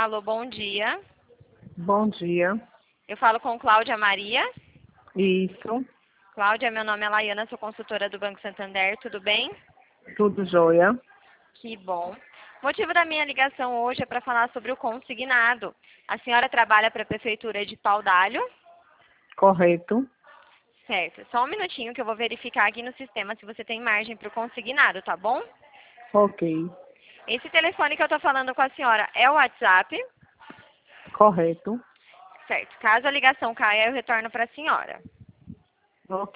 Alô, bom dia. Bom dia. Eu falo com Cláudia Maria. Isso, Cláudia, meu nome é Laiana, sou consultora do Banco Santander, tudo bem? tudo jóia. Que bom. O motivo da minha ligação hoje é para falar sobre o consignado. A senhora trabalha para a Prefeitura de Pau d'Alho? Correto. Certo. Só um minutinho que eu vou verificar aqui no sistema se você tem margem para o consignado, tá bom? Ok. Esse telefone que eu estou falando com a senhora é o WhatsApp? Correto. Certo. Caso a ligação caia, eu retorno para a senhora. Ok.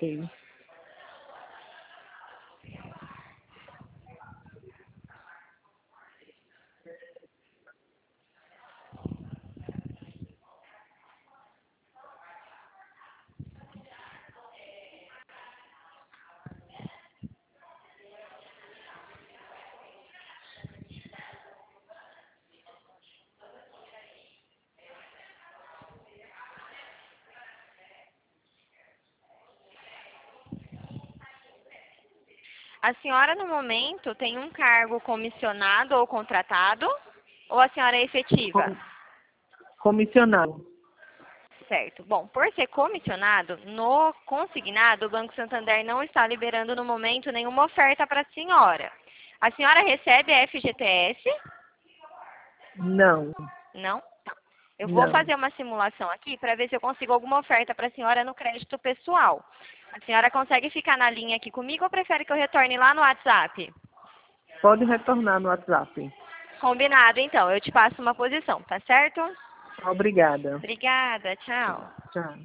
A senhora, no momento, tem um cargo comissionado ou contratado? Ou a senhora é efetiva? Com- Comissionado. Certo. Bom, por ser comissionado, no consignado, o Banco Santander não está liberando no momento nenhuma oferta para a senhora. A senhora recebe a FGTS? Não, Não? Tá. Eu vou não. fazer uma simulação aqui para ver se eu consigo alguma oferta para a senhora no crédito pessoal. A senhora consegue ficar na linha aqui comigo ou prefere que eu retorne lá no WhatsApp? Pode retornar no WhatsApp. Combinado, então. Eu te passo uma posição, tá certo? Obrigada. Obrigada, tchau. Tchau.